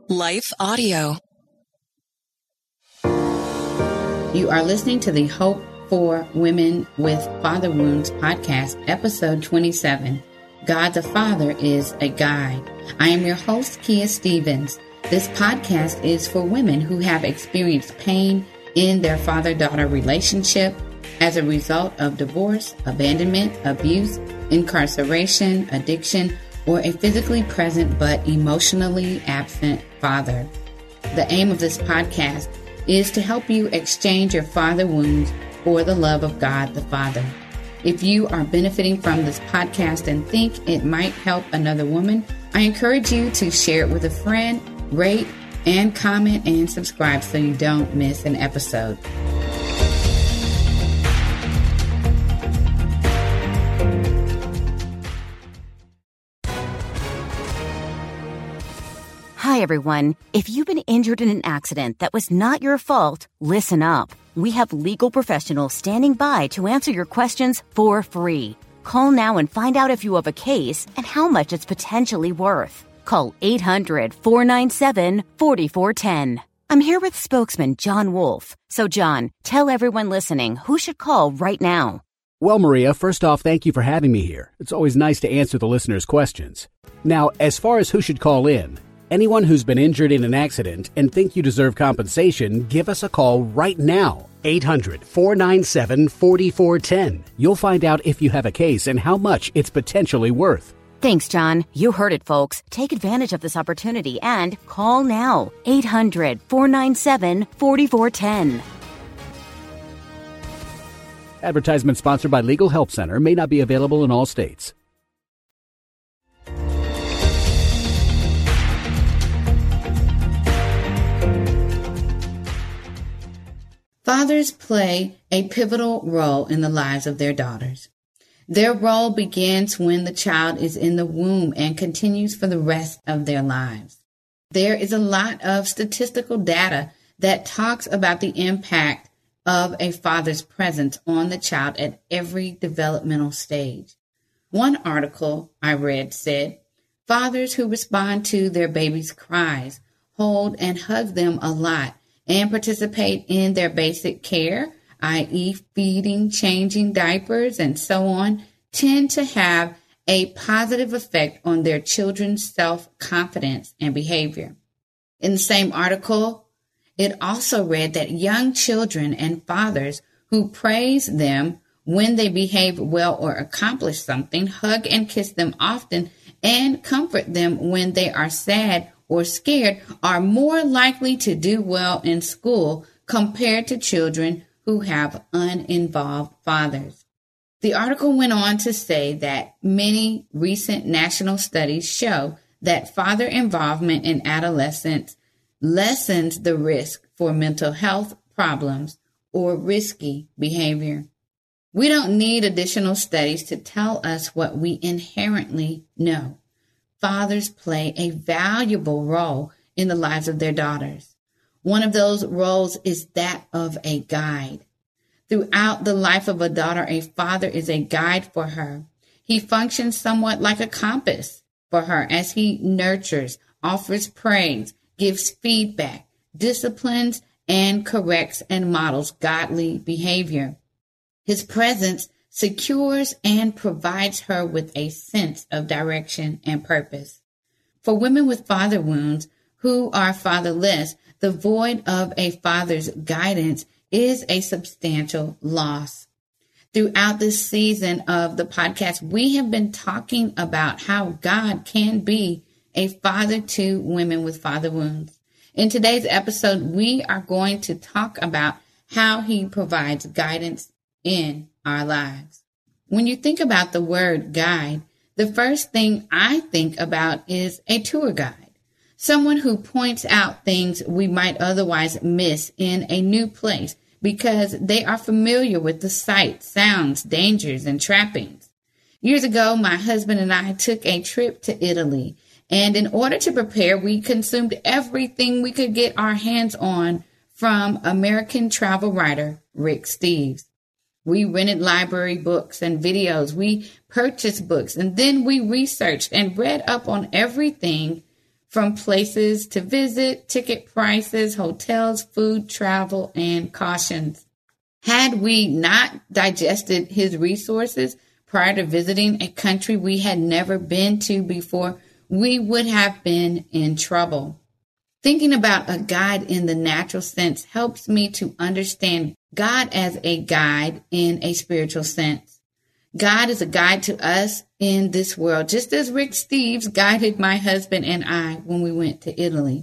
Life Audio. You are listening to the Hope for Women with Father Wounds podcast, episode 27. God the Father is a Guide. I am your host, Kia Stevens. This podcast is for women who have experienced pain in their father-daughter relationship as a result of divorce, abandonment, abuse, incarceration, addiction, or a physically present but emotionally absent father. The aim of this podcast is to help you exchange your father wounds for the love of God the Father. If you are benefiting from this podcast and think it might help another woman, I encourage you to share it with a friend, rate, and comment and subscribe so you don't miss an episode. Hi, everyone. If you've been injured in an accident that was not your fault, listen up. We have legal professionals standing by to answer your questions for free. Call now and find out if you have a case and how much it's potentially worth. Call 800-497-4410. I'm here with spokesman John Wolf. So, John, tell everyone listening who should call right now. Well, Maria, first off, thank you for having me here. It's always nice to answer the listeners' questions. Now, as far as who should call in, anyone who's been injured in an accident and think you deserve compensation, give us a call right now. 800-497-4410. You'll find out if you have a case and how much it's potentially worth. Thanks, John. You heard it, folks. Take advantage of this opportunity and call now. 800-497-4410. Advertisement sponsored by Legal Help Center. May not be available in all states. Fathers play a pivotal role in the lives of their daughters. Their role begins when the child is in the womb and continues for the rest of their lives. There is a lot of statistical data that talks about the impact of a father's presence on the child at every developmental stage. One article I read said, fathers who respond to their baby's cries, hold and hug them a lot, and participate in their basic care, i.e. feeding, changing diapers, and so on, tend to have a positive effect on their children's self-confidence and behavior. In the same article, it also read that young children and fathers who praise them when they behave well or accomplish something, hug and kiss them often, and comfort them when they are sad or scared are more likely to do well in school compared to children who have uninvolved fathers. The article went on to say that many recent national studies show that father involvement in adolescence lessens the risk for mental health problems or risky behavior. We don't need additional studies to tell us what we inherently know. Fathers play a valuable role in the lives of their daughters. One of those roles is that of a guide. Throughout the life of a daughter, a father is a guide for her. He functions somewhat like a compass for her as he nurtures, offers praise, gives feedback, disciplines, and corrects and models godly behavior. His presence secures and provides her with a sense of direction and purpose. For women with father wounds who are fatherless, the void of a father's guidance is a substantial loss. Throughout this season of the podcast, we have been talking about how God can be a father to women with father wounds. In today's episode, we are going to talk about how he provides guidance in our lives. When you think about the word guide, the first thing I think about is a tour guide, someone who points out things we might otherwise miss in a new place because they are familiar with the sights, sounds, dangers, and trappings. Years ago, my husband and I took a trip to Italy, and in order to prepare, we consumed everything we could get our hands on from American travel writer Rick Steves. We rented library books and videos. We purchased books, and then we researched and read up on everything from places to visit, ticket prices, hotels, food, travel, and cautions. Had we not digested his resources prior to visiting a country we had never been to before, we would have been in trouble. Thinking about a guide in the natural sense helps me to understand God as a guide in a spiritual sense. God is a guide to us in this world, just as Rick Steves guided my husband and I when we went to Italy.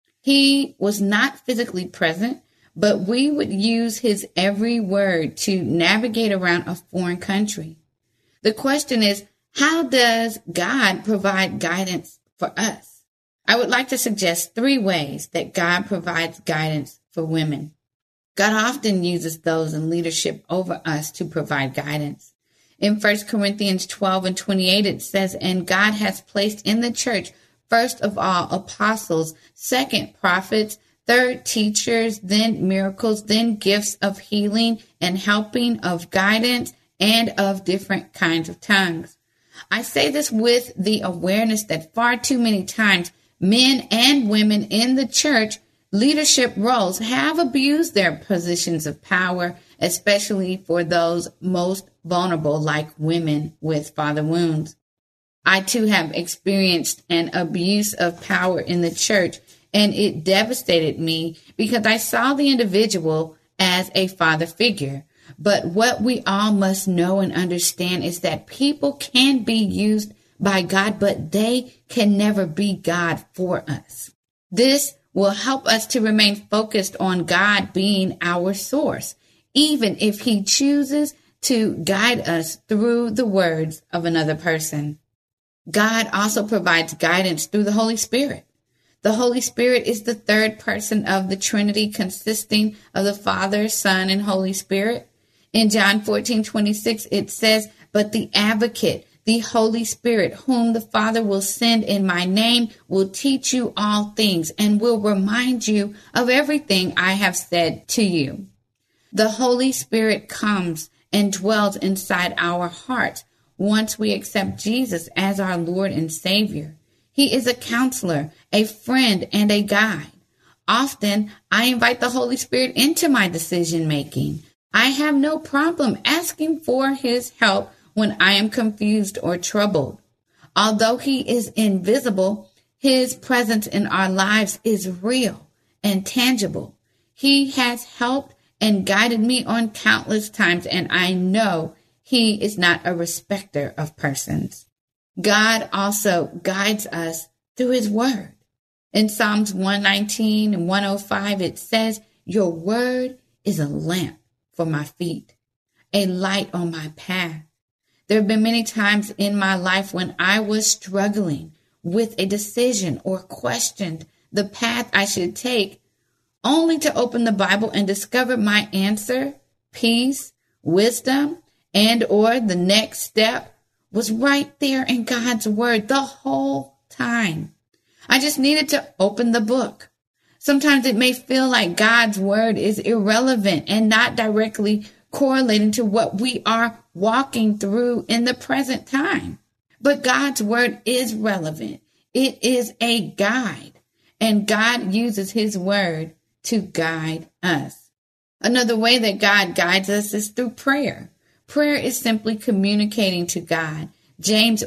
He was not physically present, but we would use his every word to navigate around a foreign country. The question is, how does God provide guidance for us? I would like to suggest 3 ways that God provides guidance for women. God often uses those in leadership over us to provide guidance. In 1 Corinthians 12:28, it says, "And God has placed in the church, first of all, apostles, second, prophets, third, teachers, then miracles, then gifts of healing and helping, of guidance, and of different kinds of tongues." I say this with the awareness that far too many times men and women in the church leadership roles have abused their positions of power, especially for those most vulnerable, like women with father wounds. I too have experienced an abuse of power in the church, and it devastated me because I saw the individual as a father figure. But what we all must know and understand is that people can be used by God, but they can never be God for us. This will help us to remain focused on God being our source, even if he chooses to guide us through the words of another person. God also provides guidance through the Holy Spirit. The Holy Spirit is the third person of the Trinity, consisting of the Father, Son, and Holy Spirit. In John 14:26, it says, "But the advocate, the Holy Spirit, whom the Father will send in my name, will teach you all things and will remind you of everything I have said to you." The Holy Spirit comes and dwells inside our hearts once we accept Jesus as our Lord and Savior. He is a counselor, a friend, and a guide. Often, I invite the Holy Spirit into my decision making. I have no problem asking for his help when I am confused or troubled. Although he is invisible, his presence in our lives is real and tangible. He has helped and guided me on countless times, and I know he is not a respecter of persons. God also guides us through his word. In Psalms 119 and 105, it says, "Your word is a lamp for my feet, a light on my path." There have been many times in my life when I was struggling with a decision or questioned the path I should take, only to open the Bible and discover my answer, peace, wisdom, and or the next step was right there in God's word the whole time. I just needed to open the book. Sometimes it may feel like God's word is irrelevant and not directly correlating to what we are walking through in the present time. But God's word is relevant. It is a guide, and God uses his word to guide us. Another way that God guides us is through prayer. Prayer is simply communicating to God. James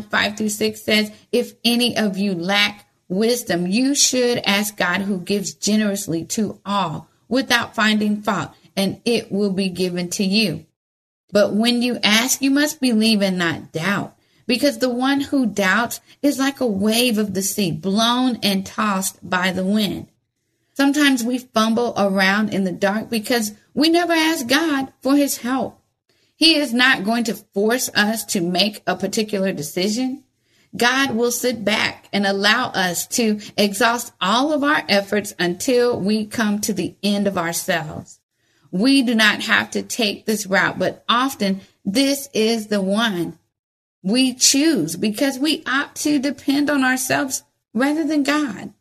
1:5-6 says, "If any of you lack wisdom, you should ask God, who gives generously to all without finding fault, and it will be given to you. But when you ask, you must believe and not doubt, because the one who doubts is like a wave of the sea, blown and tossed by the wind." Sometimes we fumble around in the dark because we never ask God for his help. He is not going to force us to make a particular decision. God will sit back and allow us to exhaust all of our efforts until we come to the end of ourselves. We do not have to take this route, but often this is the one we choose because we opt to depend on ourselves rather than God.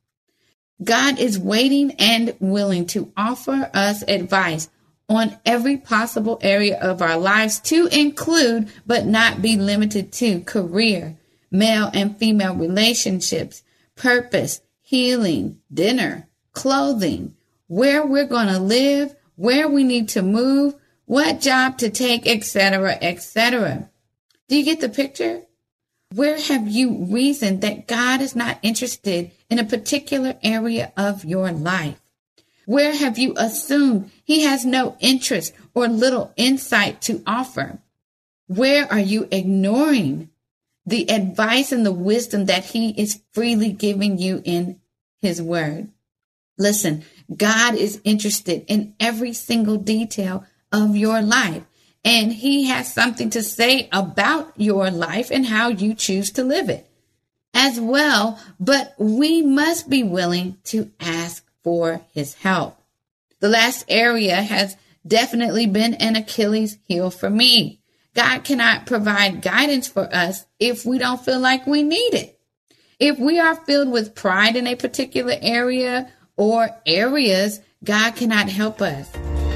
God is waiting and willing to offer us advice on every possible area of our lives, to include but not be limited to career, male and female relationships, purpose, healing, dinner, clothing, where we're going to live, where we need to move, what job to take, etc., etc. Do you get the picture? Where have you reasoned that God is not interested in a particular area of your life? Where have you assumed he has no interest or little insight to offer? Where are you ignoring the advice and the wisdom that he is freely giving you in his word? Listen, God is interested in every single detail of your life, and he has something to say about your life and how you choose to live it as well. But we must be willing to ask for his help. The last area has definitely been an Achilles heel for me. God cannot provide guidance for us if we don't feel like we need it. If we are filled with pride in a particular area or areas, God cannot help us.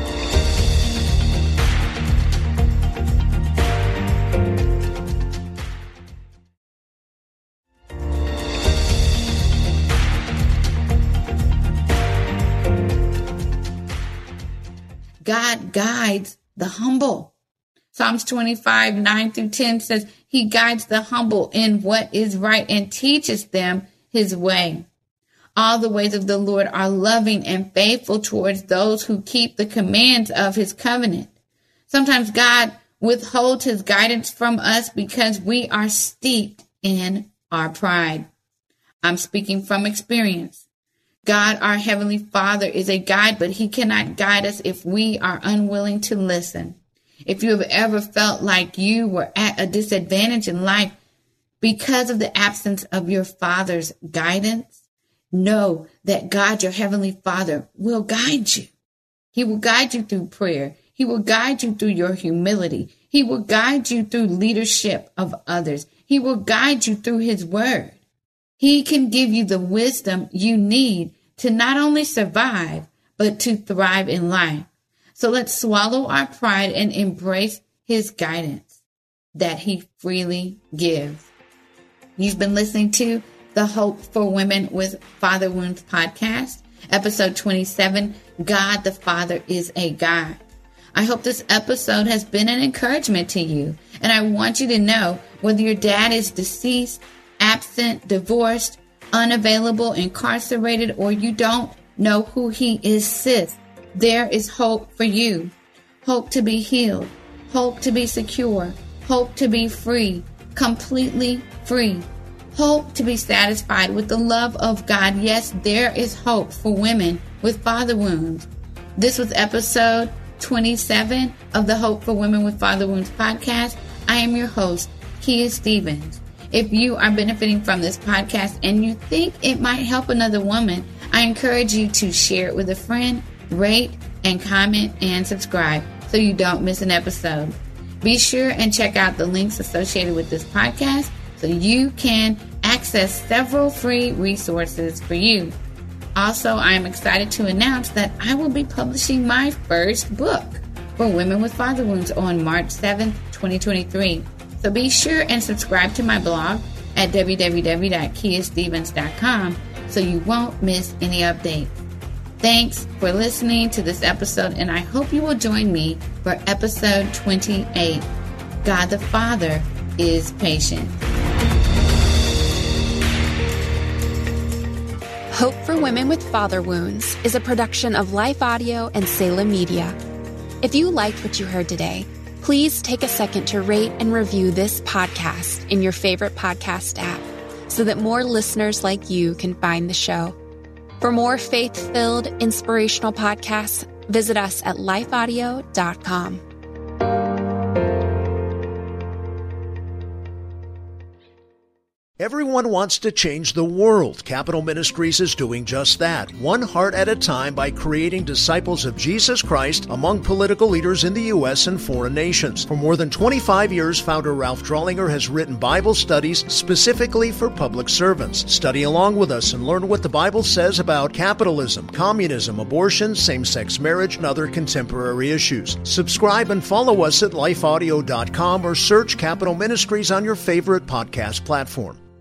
God guides the humble. Psalms 25, 9-10 says he guides the humble in what is right and teaches them his way. All the ways of the Lord are loving and faithful towards those who keep the commands of his covenant. Sometimes God withholds his guidance from us because we are steeped in our pride. I'm speaking from experience. God, our Heavenly Father, is a guide, but he cannot guide us if we are unwilling to listen. If you have ever felt like you were at a disadvantage in life because of the absence of your Father's guidance, know that God, your Heavenly Father, will guide you. He will guide you through prayer. He will guide you through your humility. He will guide you through leadership of others. He will guide you through his word. He can give you the wisdom you need to not only survive, but to thrive in life. So let's swallow our pride and embrace his guidance that he freely gives. You've been listening to the Hope for Women with Father Wounds podcast, episode 27, God the Father is a God. I hope this episode has been an encouragement to you. And I want you to know whether your dad is deceased, absent, divorced, unavailable, incarcerated, or you don't know who he is, sis, there is hope for you. Hope to be healed. Hope to be secure. Hope to be free. Completely free. Hope to be satisfied with the love of God. Yes, there is hope for women with father wounds. This was episode 27 of the Hope for Women with Father Wounds podcast. I am your host, Kia Stevens. If you are benefiting from this podcast and you think it might help another woman, I encourage you to share it with a friend, rate and comment and subscribe so you don't miss an episode. Be sure and check out the links associated with this podcast so you can access several free resources for you. Also, I am excited to announce that I will be publishing my first book for women with father wounds on March 7th, 2023. So be sure and subscribe to my blog at www.kiastevens.com so you won't miss any updates. Thanks for listening to this episode, and I hope you will join me for episode 28. God the Father is patient. Hope for Women with Father Wounds is a production of Life Audio and Salem Media. If you liked what you heard today, please take a second to rate and review this podcast in your favorite podcast app so that more listeners like you can find the show. For more faith-filled, inspirational podcasts, visit us at lifeaudio.com. Everyone wants to change the world. Capital Ministries is doing just that, one heart at a time, by creating disciples of Jesus Christ among political leaders in the U.S. and foreign nations. For more than 25 years, founder Ralph Drollinger has written Bible studies specifically for public servants. Study along with us and learn what the Bible says about capitalism, communism, abortion, same-sex marriage, and other contemporary issues. Subscribe and follow us at lifeaudio.com or search Capital Ministries on your favorite podcast platform.